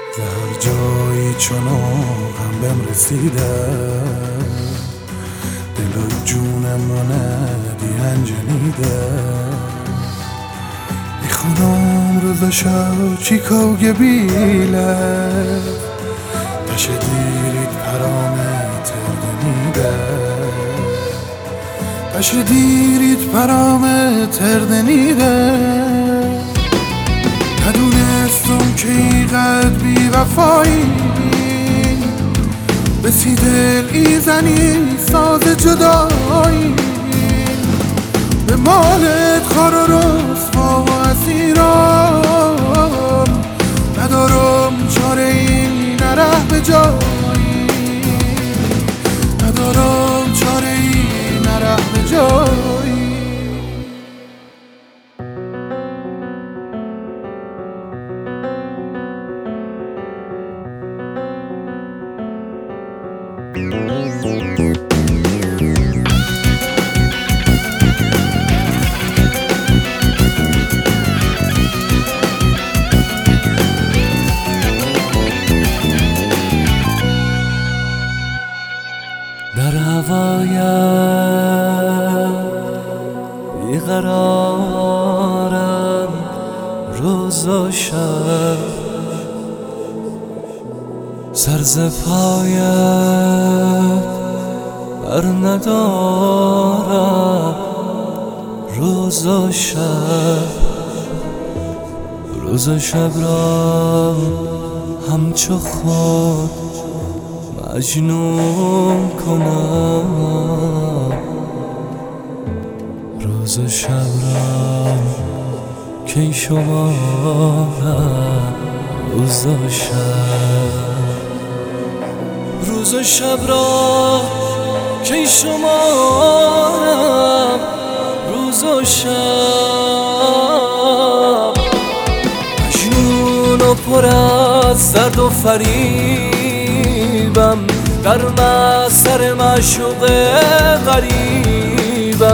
به هر جایی چونو هم بهم رسیده، دل و جونمونه دیهن جنیده. میخونم روز شب چیکو گبیله، taşı dirit parame terdenide، taşı dirit parame terdenide. ندونستم که اینقدر بی وفایی، بسی دل ایزنی ساز جدایی، به مالت خار و رسوا و اسیرام، ندارم چاره ای نره به جایی، ندارم چاره ای نره به جایی. در هوایم بیقرارم روز و شب، سر ز پایت بر ندارم روز و شب. روز و شب را همچو خود مجنون کنم، روز و شب را کی شمارم روز و شب. روز و شب را کی شمارم روز و شب. مجنون و پر از درد و فریبم، در مسر معشوق غریبم.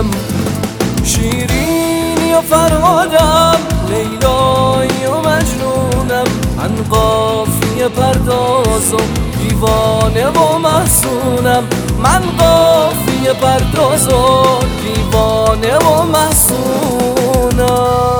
شیرینی و فرهادم، لیلایی و مجنونم. من قافیه پردازم، دیوانه و محزونم. من قافیه پردازم، دیوانه و محزونم.